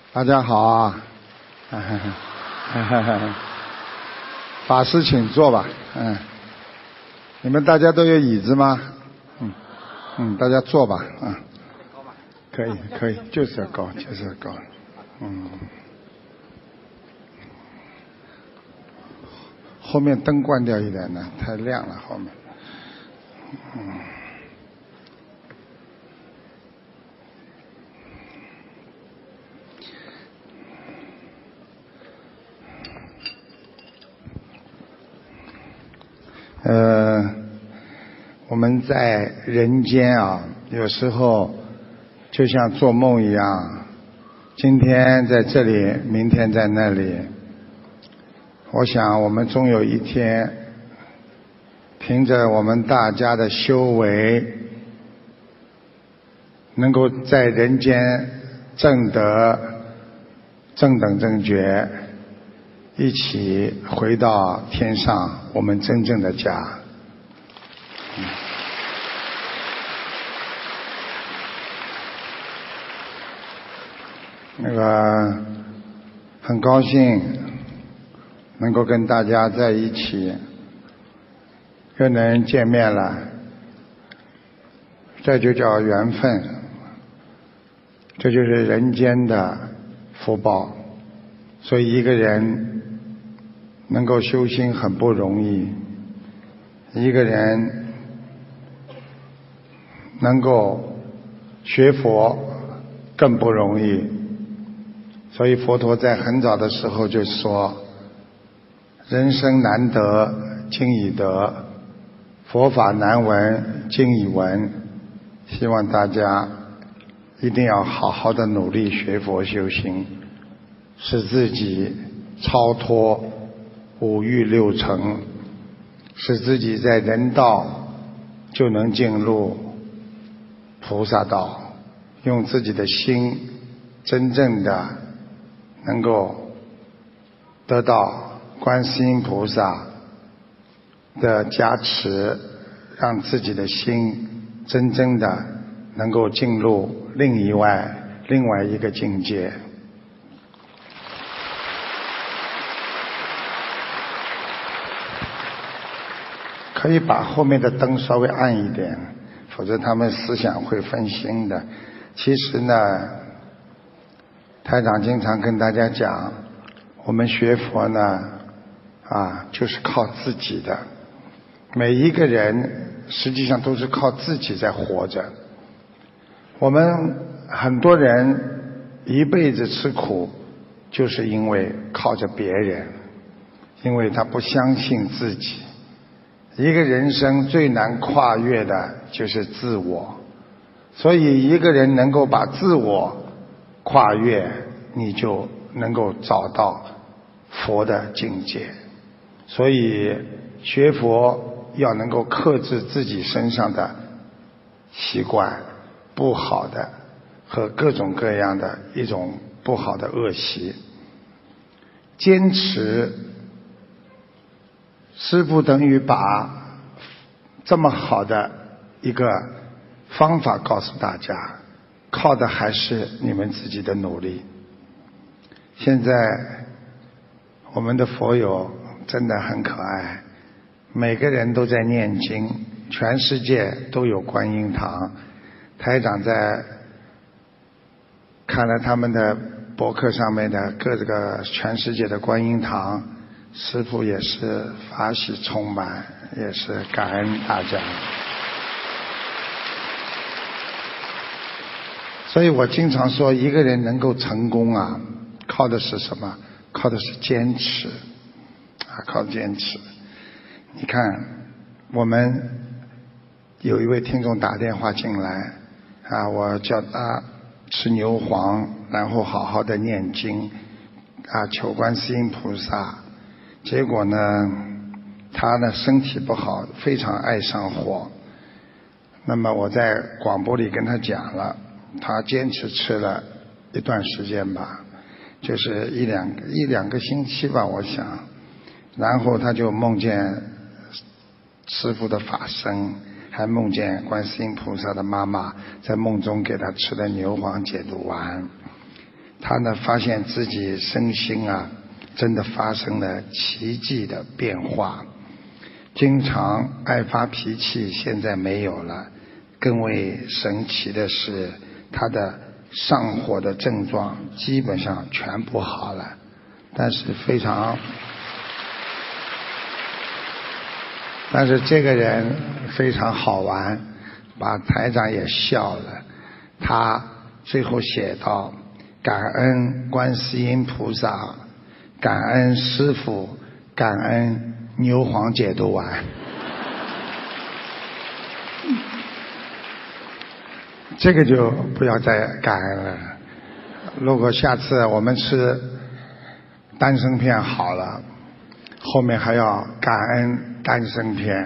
大家好啊！法师请坐吧。你们大家都有椅子吗？大家坐吧。可以，就是要高。后面灯关掉一点呢，太亮了后面。我们在人间啊，有时候就像做梦一样，今天在这里，明天在那里。我想我们终有一天，凭着我们大家的修为，能够在人间证得正等正觉，一起回到天上我们真正的家。很高兴能够跟大家在一起，又能见面了，这就叫缘分，这就是人间的福报。所以一个人能够修心很不容易，一个人能够学佛更不容易。所以佛陀在很早的时候就说，人生难得今已得，佛法难闻今已闻。希望大家一定要好好的努力学佛修行，使自己超脱五欲六尘，使自己在人道就能进入菩萨道，用自己的心真正的能够得到观世音菩萨的加持，让自己的心真正的能够进入另外一个境界。可以把后面的灯稍微暗一点，否则他们思想会分心的。其实呢，台长经常跟大家讲，我们学佛呢，就是靠自己的。每一个人实际上都是靠自己在活着。我们很多人一辈子吃苦，就是因为靠着别人，因为他不相信自己。一个人生最难跨越的就是自我，所以一个人能够把自我跨越，你就能够找到佛的境界。所以学佛要能够克制自己身上的习惯，不好的和各种各样的一种不好的恶习。坚持，师父等于把这么好的一个方法告诉大家，靠的还是你们自己的努力。现在我们的佛友真的很可爱，每个人都在念经，全世界都有观音堂。台长在看了他们的博客上面的各个全世界的观音堂，师父也是法喜充满，也是感恩大家。所以我经常说，一个人能够成功啊，靠的是什么？靠的是坚持靠坚持。你看，我们有一位听众打电话进来我叫他吃牛黄，然后好好的念经求观世音菩萨。结果呢，他呢身体不好，非常爱上火。那么我在广播里跟他讲了，他坚持吃了一段时间吧，就是一两个星期吧，我想。然后他就梦见师父的法身，还梦见观世音菩萨的妈妈在梦中给他吃的牛黄解毒丸。 他呢发现自己身心啊真的发生了奇迹的变化，经常爱发脾气现在没有了，更为神奇的是他的上火的症状基本上全部好了。但是这个人非常好玩，把台长也笑了。他最后写道：感恩观世音菩萨，感恩师父，感恩牛黄解毒丸。这个就不要再感恩了。如果下次我们吃丹参片好了，后面还要感恩丹参片。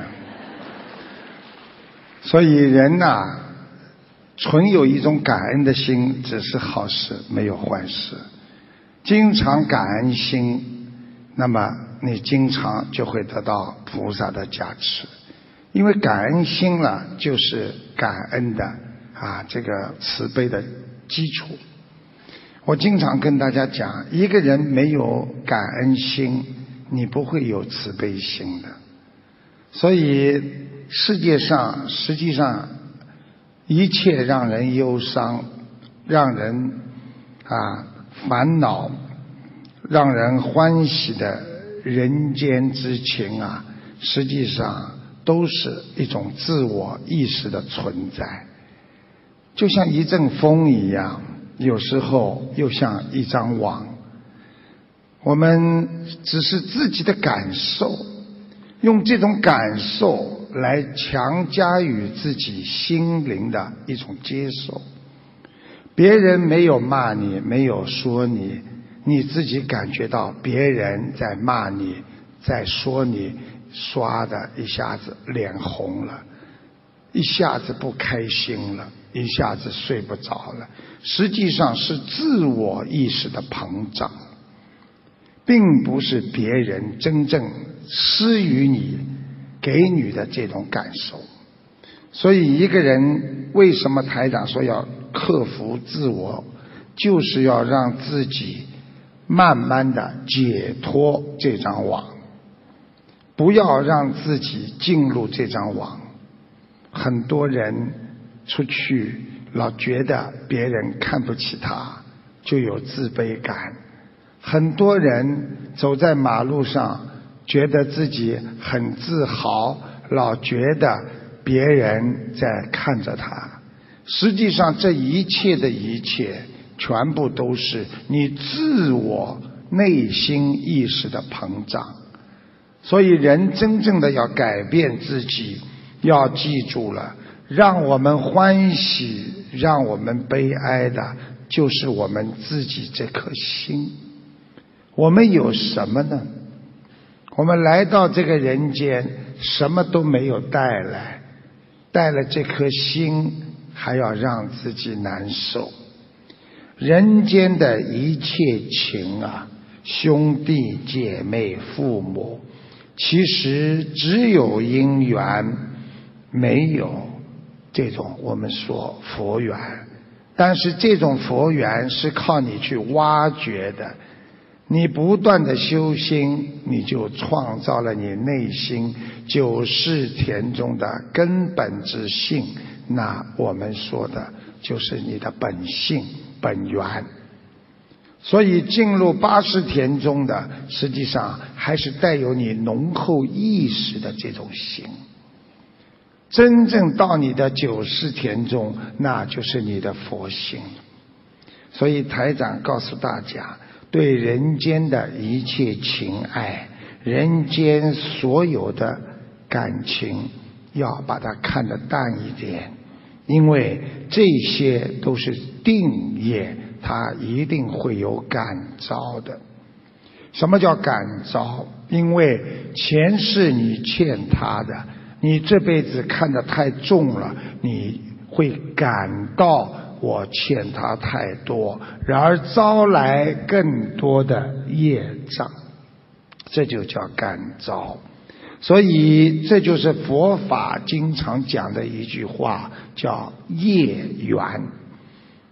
所以人呐，存有一种感恩的心只是好事，没有坏事。经常感恩心，那么你经常就会得到菩萨的加持。因为感恩心了就是感恩的这个慈悲的基础。我经常跟大家讲，一个人没有感恩心，你不会有慈悲心的。所以世界上实际上一切让人忧伤，让人烦恼，让人欢喜的人间之情实际上都是一种自我意识的存在。就像一阵风一样，有时候又像一张网。我们只是自己的感受，用这种感受来强加于自己心灵的一种接受。别人没有骂你，没有说你，你自己感觉到别人在骂你，在说你，唰的一下子脸红了，一下子不开心了，一下子睡不着了。实际上是自我意识的膨胀，并不是别人真正施予你给你的这种感受。所以一个人为什么台长说要克服自我，就是要让自己慢慢的解脱这张网，不要让自己进入这张网。很多人出去老觉得别人看不起他，就有自卑感。很多人走在马路上觉得自己很自豪，老觉得别人在看着他。实际上这一切的一切全部都是你自我内心意识的膨胀。所以人真正的要改变自己，要记住了，让我们欢喜让我们悲哀的就是我们自己这颗心。我们有什么呢？我们来到这个人间什么都没有带来，带了这颗心还要让自己难受。人间的一切情兄弟姐妹父母，其实只有因缘，没有这种我们说佛缘。但是这种佛缘是靠你去挖掘的，你不断的修心，你就创造了你内心九世田中的根本之性，那我们说的就是你的本性本源。所以进入八识田中的，实际上还是带有你浓厚意识的这种心。真正到你的九世田中，那就是你的佛性。所以台长告诉大家，对人间的一切情爱，人间所有的感情，要把它看得淡一点，因为这些都是定业，它一定会有感召的。什么叫感召？因为前世你欠他的，你这辈子看得太重了，你会感到我欠他太多，然而招来更多的业障，这就叫感召。所以这就是佛法经常讲的一句话，叫业缘。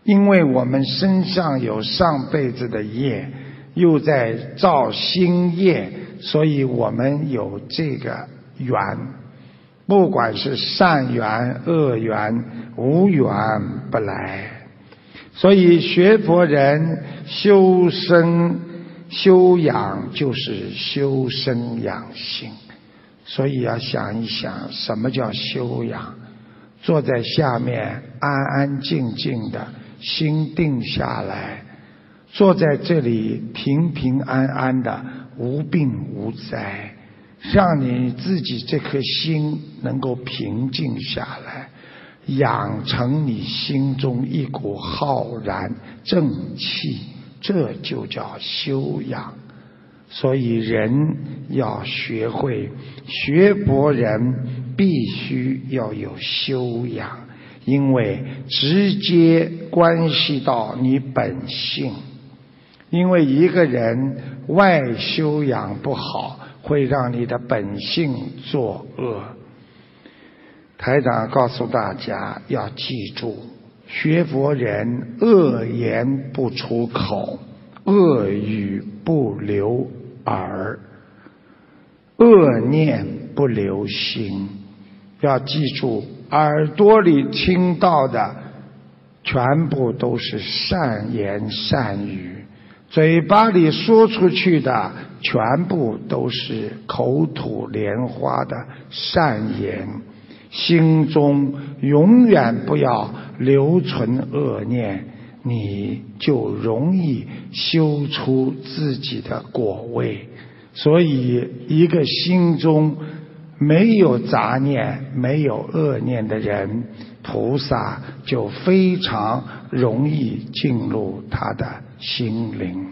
因为我们身上有上辈子的业，又在造新业，所以我们有这个缘，不管是善缘恶缘，无缘不来。所以学佛人修身修养就是修身养性，所以要想一想什么叫修养。坐在下面安安静静的，心定下来，坐在这里平平安安的，无病无灾，让你自己这颗心能够平静下来，养成你心中一股浩然正气，这就叫修养。所以人要学会，学佛人必须要有修养，因为直接关系到你本性。因为一个人外修养不好，会让你的本性作恶。台长告诉大家要记住，学佛人恶言不出口，恶语不流耳，恶念不留心。要记住，耳朵里听到的全部都是善言善语，嘴巴里说出去的全部都是口吐莲花的善言，心中永远不要留存恶念，你就容易修出自己的果位。所以一个心中没有杂念没有恶念的人，菩萨就非常容易进入他的心灵。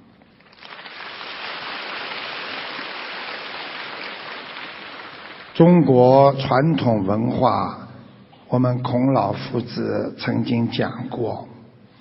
中国传统文化，我们孔老夫子曾经讲过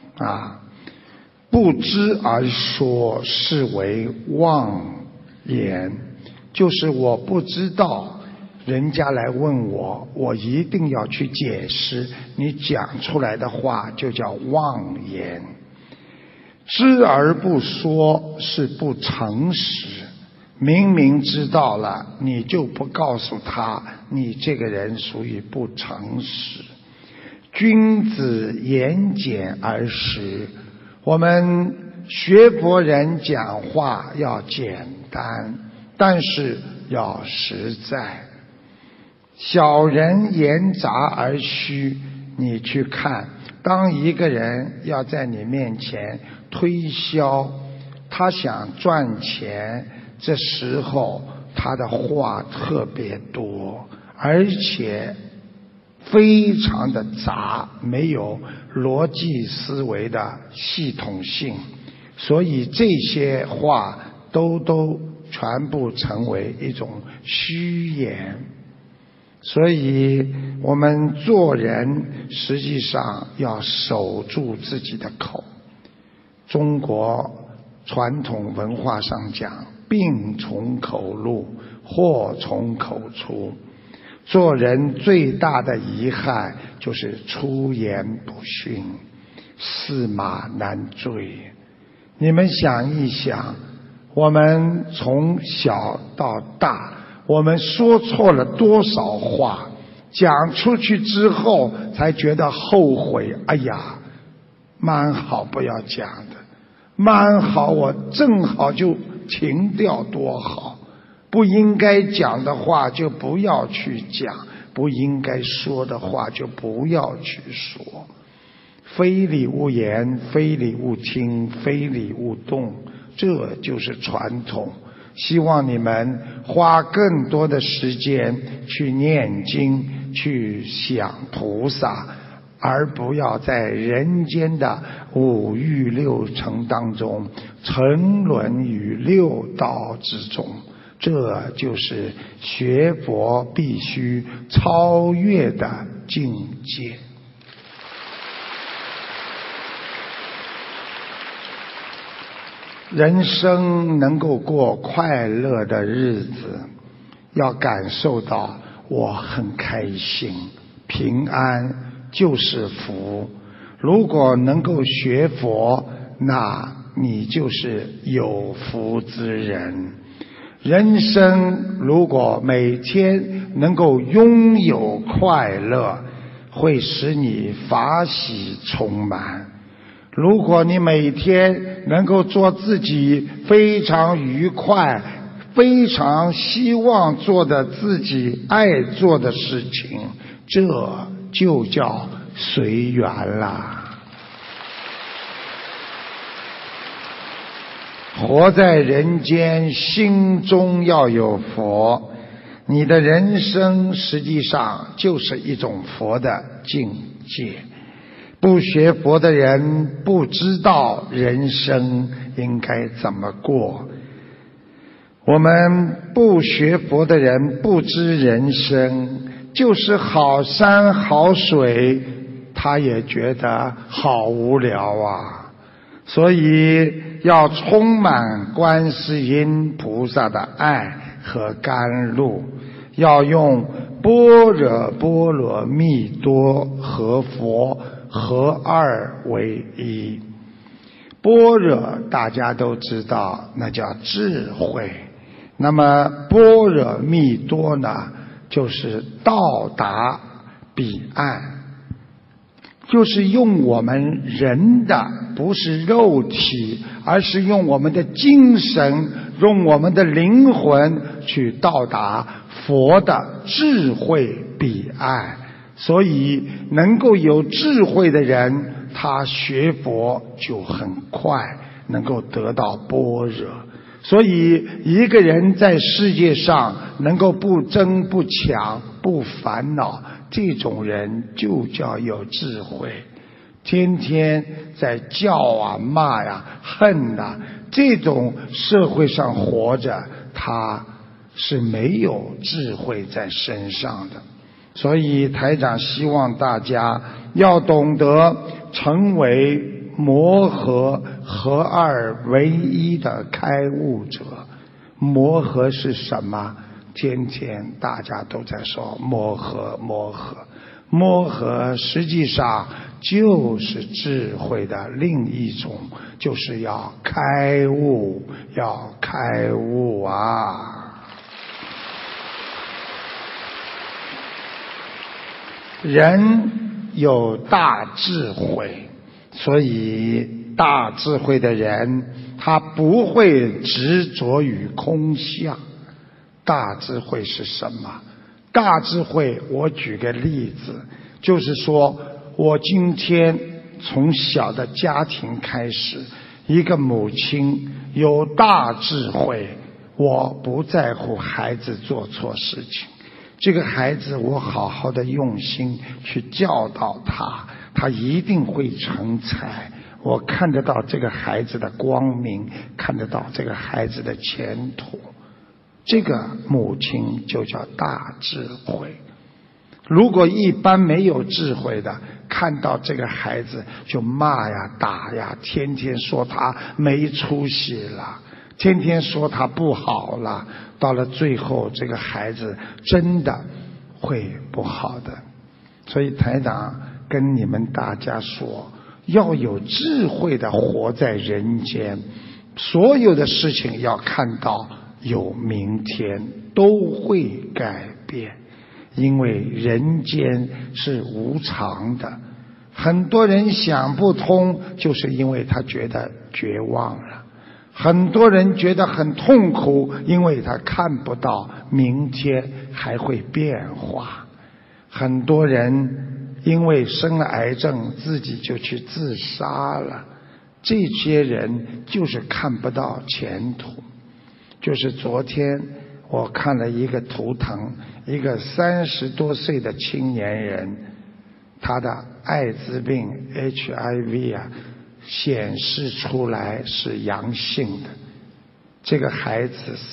不知而说是为妄言，就是我不知道，人家来问我，我一定要去解释，你讲出来的话就叫妄言。知而不说是不诚实，明明知道了你就不告诉他，你这个人属于不诚实。君子言简而实，我们学佛人讲话要简单，但是要实在。小人言杂而虚，你去看，当一个人要在你面前推销，他想赚钱，这时候他的话特别多，而且非常的杂，没有逻辑思维的系统性，所以这些话都全部成为一种虚言。所以我们做人实际上要守住自己的口。中国传统文化上讲，病从口入，祸从口出。做人最大的遗憾就是出言不逊，驷马难追。你们想一想，我们从小到大，我们说错了多少话，讲出去之后才觉得后悔，哎呀，蛮好不要讲的，蛮好我正好就停掉多好，不应该讲的话就不要去讲，不应该说的话就不要去说。非礼勿言，非礼勿听，非礼勿动，这就是传统。希望你们花更多的时间去念经，去想菩萨，而不要在人间的五欲六尘当中沉沦于六道之中。这就是学佛必须超越的境界。人生能够过快乐的日子，要感受到我很开心，平安就是福。 如果能够学佛，那你就是有福之人。人生如果每天能够拥有快乐，会使你法喜充满。如果你每天能够做自己非常愉快、非常希望做的自己爱做的事情，这就叫随缘啦。活在人间，心中要有佛，你的人生实际上就是一种佛的境界。不学佛的人不知道人生应该怎么过，我们不学佛的人不知人生，就是好山好水他也觉得好无聊啊。所以要充满观世音菩萨的爱和甘露，要用般若波罗蜜多和佛合二为一。般若大家都知道，那叫智慧。那么般若蜜多呢，就是到达彼岸，就是用我们人的，不是肉体，而是用我们的精神，用我们的灵魂去到达佛的智慧彼岸。所以能够有智慧的人，他学佛就很快能够得到般若。所以一个人在世界上能够不争不抢不烦恼，这种人就叫有智慧。天天在叫啊骂呀恨啊，这种社会上活着，他是没有智慧在身上的。所以台长希望大家要懂得成为摩诃合二为一的开悟者。摩诃是什么？天天大家都在说摩诃摩诃，摩诃实际上就是智慧的另一种，就是要开悟，要开悟啊！人有大智慧，所以大智慧的人他不会执着于空相。大智慧是什么？大智慧我举个例子，就是说我今天从小的家庭开始，一个母亲有大智慧，我不在乎孩子做错事情，这个孩子我好好的用心去教导他，他一定会成才。我看得到这个孩子的光明，看得到这个孩子的前途，这个母亲就叫大智慧。如果一般没有智慧的，看到这个孩子就骂呀打呀，天天说他没出息了，天天说他不好了，到了最后这个孩子真的会不好的。所以台长跟你们大家说，要有智慧的活在人间，所有的事情要看到有明天，都会改变。因为人间是无常的，很多人想不通，就是因为他觉得绝望了。很多人觉得很痛苦，因为他看不到明天还会变化。很多人因为生了癌症，自己就去自杀了。这些人就是看不到前途。就是昨天我看了一个图腾，一个30多岁的青年人，他的艾滋病 HIV 显示出来是阳性的。这个孩子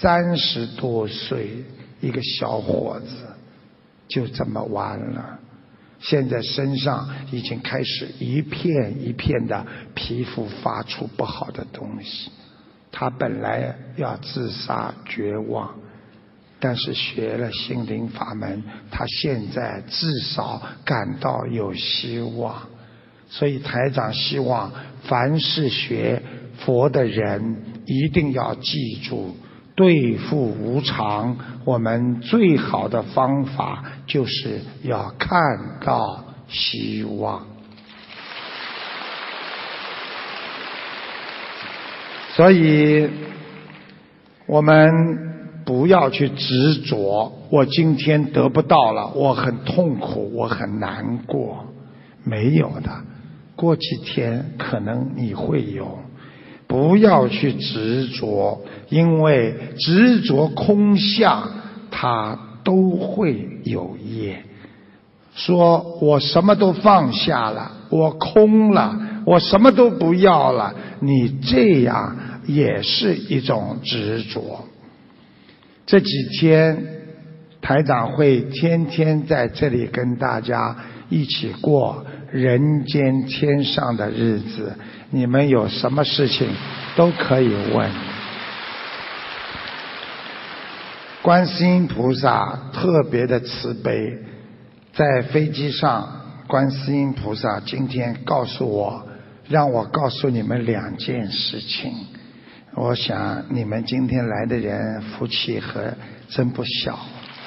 30多岁，一个小伙子就这么完了。现在身上已经开始一片一片的皮肤发出不好的东西。他本来要自杀绝望，但是学了心灵法门，他现在至少感到有希望。 所以台长希望凡是学佛的人一定要记住，对付无常，我们最好的方法就是要看到希望。所以我们不要去执着，我今天得不到了，我很痛苦，我很难过。没有的，过几天可能你会有。不要去执着，因为执着空相，它都会有业。说我什么都放下了，我空了，我什么都不要了，你这样也是一种执着。这几天台长会天天在这里跟大家一起过人间天上的日子，你们有什么事情都可以问。观世音菩萨特别的慈悲，在飞机上观世音菩萨今天告诉我，让我告诉你们2件事情。我想你们今天来的人福气真不小，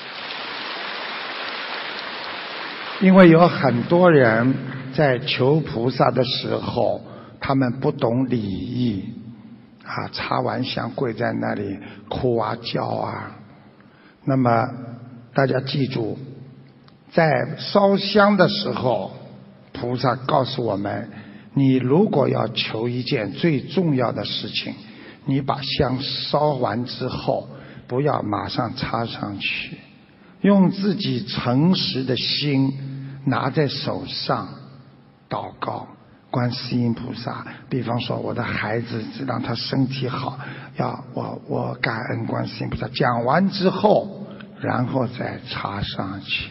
因为有很多人在求菩萨的时候，他们不懂礼仪插完香跪在那里哭啊叫啊。那么大家记住，在烧香的时候，菩萨告诉我们，你如果要求一件最重要的事情，你把香烧完之后，不要马上插上去，用自己诚实的心拿在手上祷告观世音菩萨。比方说我的孩子让他身体好，我感恩观世音菩萨。讲完之后，然后再插上去。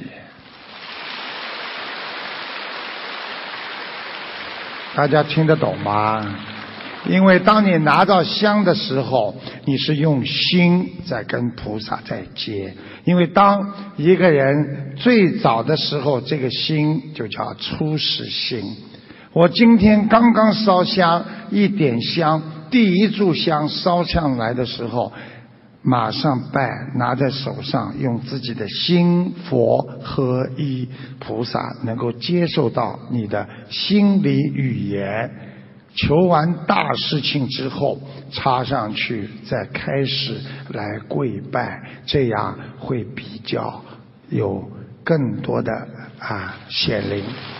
大家听得懂吗？因为当你拿到香的时候，你是用心在跟菩萨在接。因为当一个人最早的时候，这个心就叫初始心。我今天刚刚烧香，一点香，第一炷香烧上来的时候，马上拜，拿在手上，用自己的心佛合一，菩萨能够接受到你的心理语言。求完大事情之后，插上去，再开始来跪拜，这样会比较有更多的显灵。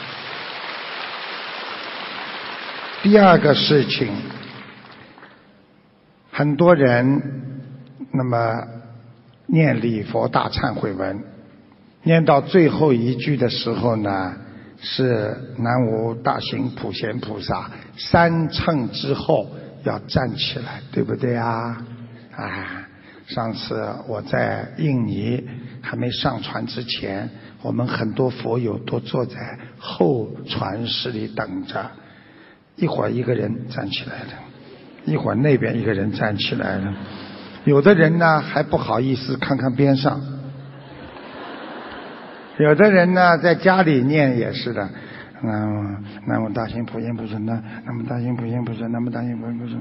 第二个事情，很多人那么念礼佛大忏悔文，念到最后一句的时候呢，是南无大行普贤菩萨3乘之后要站起来，对不对啊？上次我在印尼还没上船之前，我们很多佛友都坐在候船室里等着，一会儿一个人站起来了，一会儿那边一个人站起来了，有的人呢还不好意思看看边上，有的人呢在家里念也是的，南无大行普贤菩萨，南无大行普贤菩萨，南无大行普贤菩萨。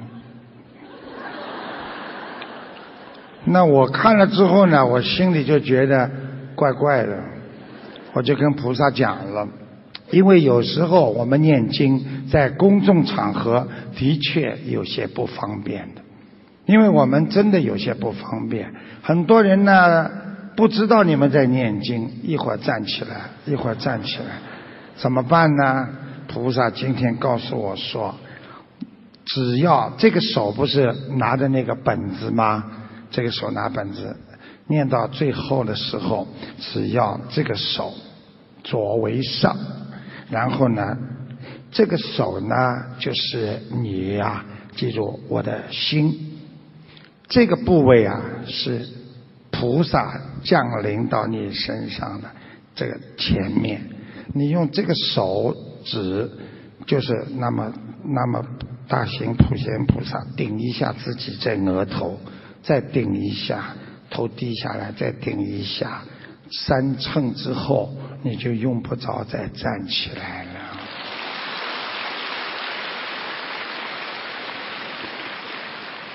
那我看了之后呢，我心里就觉得怪怪的，我就跟菩萨讲了，因为有时候我们念经在公众场合的确有些不方便的，因为我们真的有些不方便。很多人呢不知道你们在念经，一会儿站起来，一会儿站起来，怎么办呢？菩萨今天告诉我说，只要这个手不是拿着那个本子吗？这个手拿本子，念到最后的时候，只要这个手左为上，然后呢这个手呢就是你记住我的心，这个部位是菩萨降临到你身上的这个前面，你用这个手指，就是那么大行普贤菩萨顶一下自己在额头，再顶一下，头低下来，再顶一下，3乘之后你就用不着再站起来了。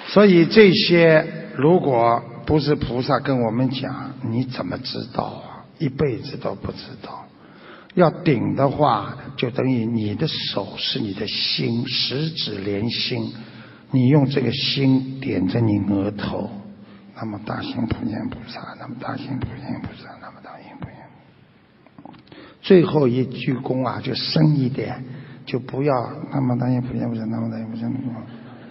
所以这些如果不是菩萨跟我们讲，你怎么知道啊？一辈子都不知道。要顶的话，就等于你的手是你的心，十指连心，你用这个心点着你额头，那么大行普贤菩萨，那么大行普贤菩萨，那么大行普贤菩萨。最后一鞠躬啊，就深一点，就不要那么大行普贤菩萨，那么大行普贤菩萨。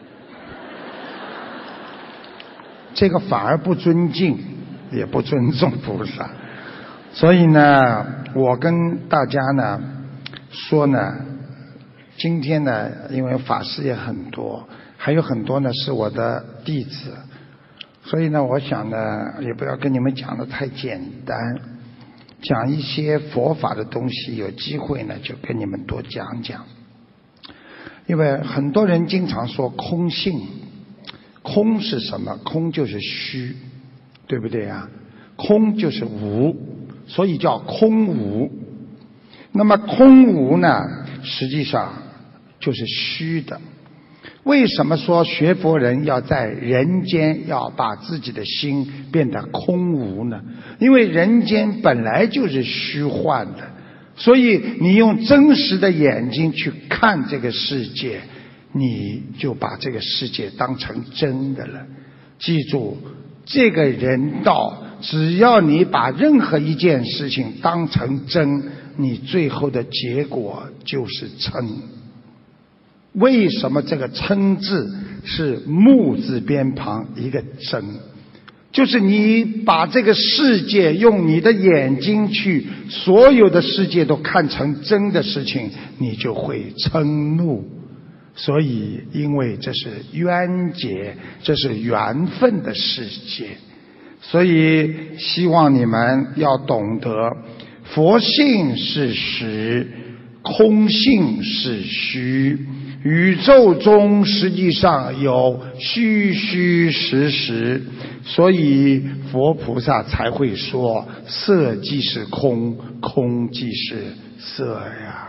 这个反而不尊敬，也不尊重菩萨。所以呢，我跟大家呢说呢，今天呢，因为法师也很多，还有很多呢是我的弟子，所以呢，我想呢，也不要跟你们讲的太简单，讲一些佛法的东西，有机会呢就跟你们多讲讲。因为很多人经常说空性，空是什么？空就是虚，对不对啊？空就是无，所以叫空无。那么空无呢，实际上就是虚的。为什么说学佛人要在人间要把自己的心变得空无呢？因为人间本来就是虚幻的，所以你用真实的眼睛去看这个世界，你就把这个世界当成真的了。记住，这个人道，只要你把任何一件事情当成真，你最后的结果就是嗔。为什么这个嗔字是木字边旁一个真？就是你把这个世界用你的眼睛去，所有的世界都看成真的事情，你就会嗔怒。所以因为这是缘结，这是缘分的世界，所以希望你们要懂得，佛性是实，空性是虚，宇宙中实际上有虚虚实实，所以佛菩萨才会说色即是空，空即是色呀。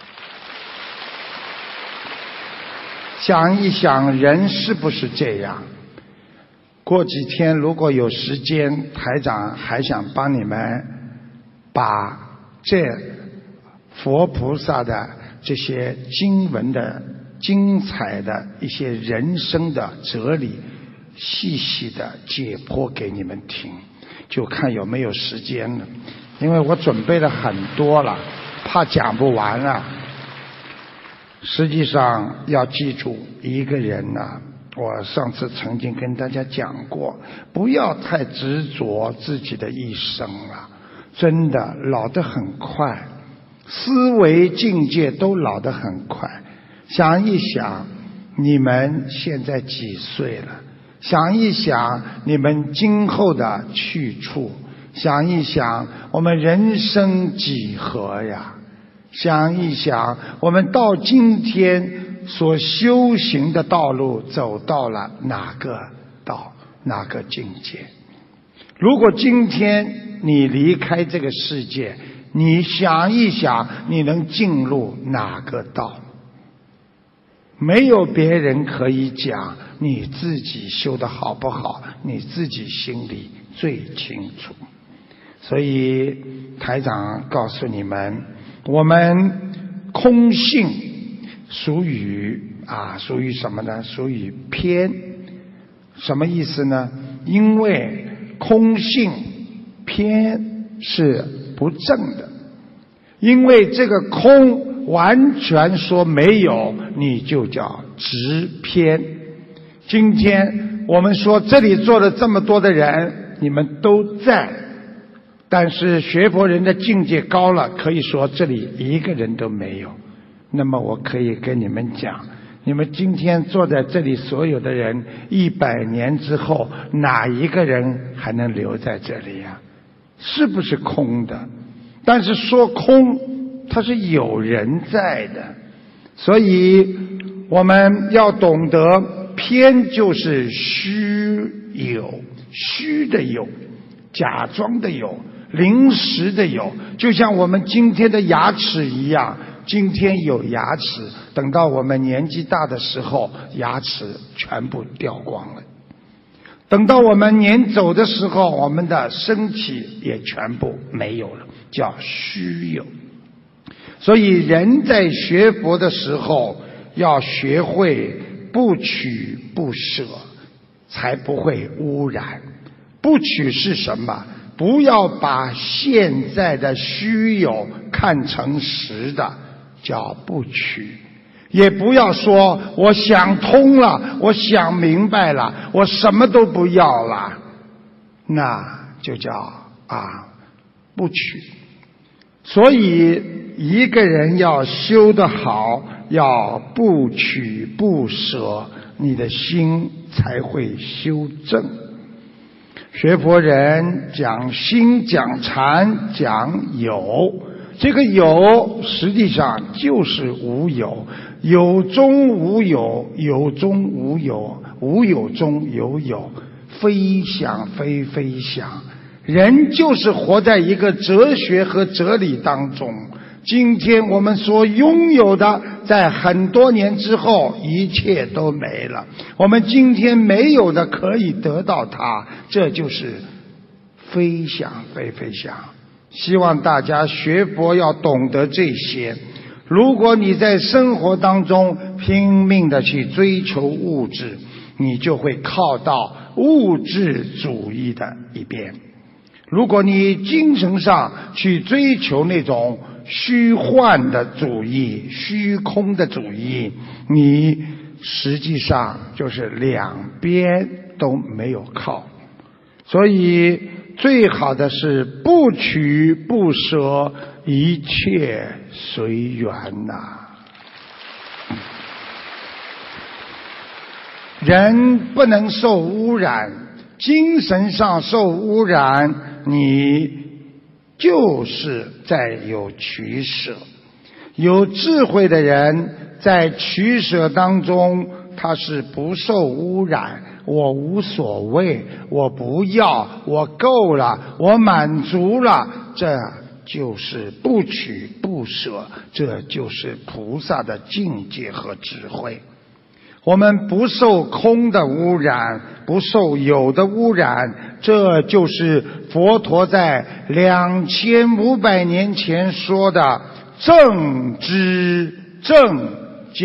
想一想，人是不是这样？过几天如果有时间，台长还想帮你们把这佛菩萨的这些经文的精彩的一些人生的哲理细细的解剖给你们听，就看有没有时间了。因为我准备了很多了，怕讲不完了。实际上要记住，一个人啊，我上次曾经跟大家讲过，不要太执着自己的一生了，真的老得很快，思维境界都老得很快。想一想你们现在几岁了，想一想你们今后的去处，想一想我们人生几何呀，想一想我们到今天所修行的道路走到了哪个道，哪个境界。如果今天你离开这个世界，你想一想你能进入哪个道。没有别人可以讲，你自己修得好不好，你自己心里最清楚。所以台长告诉你们，我们空性属于什么呢？属于偏。什么意思呢？因为空性偏是不正的，因为这个空完全说没有，你就叫执偏。今天我们说这里坐了这么多的人，你们都在，但是学佛人的境界高了，可以说这里一个人都没有。那么我可以跟你们讲，你们今天坐在这里所有的人，100年之后哪一个人还能留在这里呀？是不是空的？但是说空它是有人在的，所以我们要懂得，偏就是虚有，虚的有，假装的有，临时的有，就像我们今天的牙齿一样， 今天有牙齿，等到我们年纪大的时候，牙齿全部掉光了。等到我们年走的时候，我们的身体也全部没有了，叫虚有。所以人在学佛的时候，要学会不取不舍，才不会污染。不取是什么？不要把现在的虚有看成实的，叫不取。也不要说我想通了，我想明白了，我什么都不要了，那就叫不取。所以一个人要修得好，要不取不舍，你的心才会修正。学佛人讲心讲禅讲有，这个有实际上就是无有，有中无有，有中无有，无有中有有，非想非非想。人就是活在一个哲学和哲理当中。今天我们所拥有的，在很多年之后一切都没了。我们今天没有的可以得到它，这就是非想非非想。希望大家学佛要懂得这些。如果你在生活当中拼命的去追求物质，你就会靠到物质主义的一边。如果你精神上去追求那种虚幻的主义、虚空的主义，你实际上就是两边都没有靠。所以最好的是不取不舍，一切随缘呐。人不能受污染，精神上受污染，你就是在有取舍。有智慧的人在取舍当中，他是不受污染，我无所谓，我不要，我够了，我满足了，这就是不取不舍，这就是菩萨的境界和智慧。我们不受空的污染，不受有的污染，这就是佛陀在2500年前说的正知正见。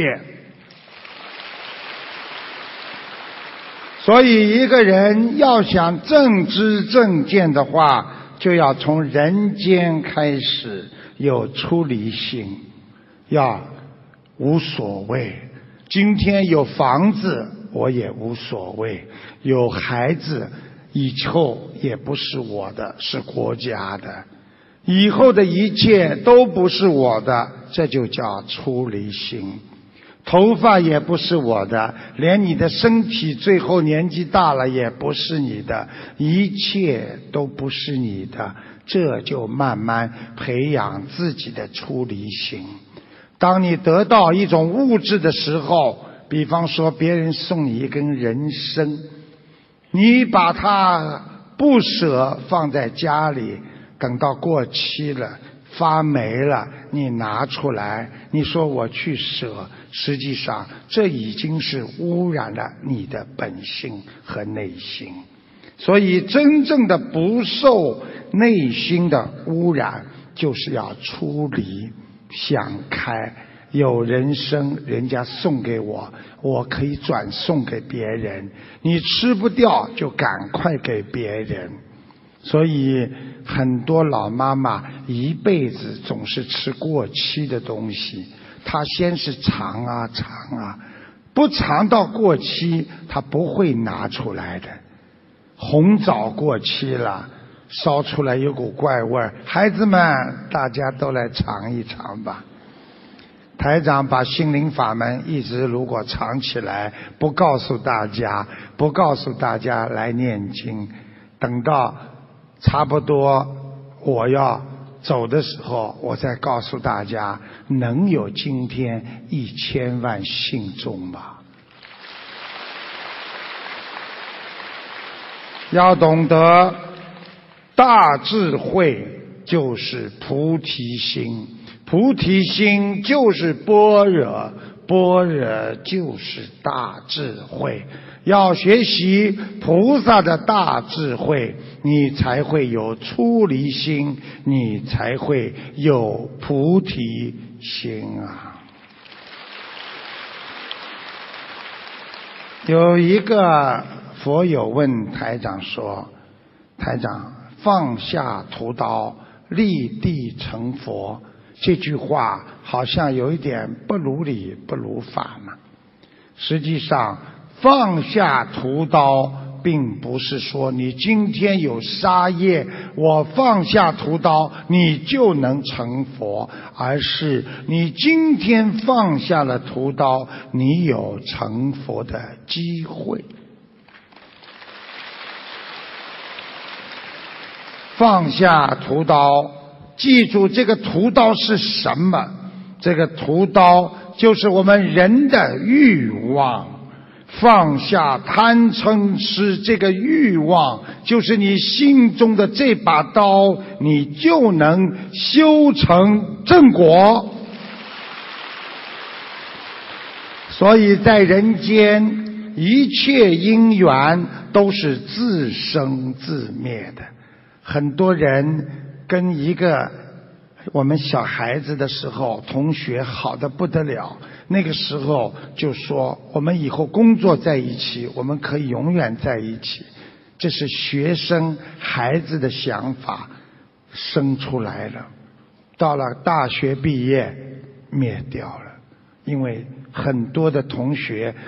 所以一个人要想正知正见的话，就要从人间开始有出离心，要无所谓。今天有房子我也无所谓，有孩子以后也不是我的，是国家的，以后的一切都不是我的，这就叫出离心。头发也不是我的，连你的身体最后年纪大了也不是你的，一切都不是你的，这就慢慢培养自己的出离心。当你得到一种物质的时候，比方说别人送你一根人参，你把它不舍放在家里，等到过期了发霉了，你拿出来，你说我去舍，实际上这已经是污染了你的本性和内心。所以真正的不受内心的污染，就是要出离想开。有人参人家送给我，我可以转送给别人，你吃不掉就赶快给别人。所以很多老妈妈一辈子总是吃过期的东西，她先是尝啊尝啊，不尝到过期她不会拿出来的。红枣过期了，烧出来有股怪味儿，孩子们大家都来尝一尝吧。台长把心灵法门一直如果藏起来，不告诉大家来念经，等到差不多我要走的时候，我再告诉大家，能有今天1000万信众吗？要懂得大智慧就是菩提心， 菩提心就是般若，般若就是大智慧。要学习菩萨的大智慧，你才会有出离心，你才会有菩提心啊！有一个佛友问台长说：“台长，放下屠刀，立地成佛，这句话好像有一点不如理不如法嘛。”实际上，放下屠刀并不是说你今天有杀业，我放下屠刀你就能成佛，而是你今天放下了屠刀，你有成佛的机会。放下屠刀，记住这个屠刀是什么？这个屠刀就是我们人的欲望。放下贪嗔痴这个欲望，就是你心中的这把刀，你就能修成正果。所以在人间，一切因缘都是自生自灭的。很多人跟一个我们小孩子的时候，同学好得不得了，那个时候就说我们以后工作在一起，我们可以永远在一起。这是学生孩子的想法生出来了，到了大学毕业灭掉了，因为很多的同学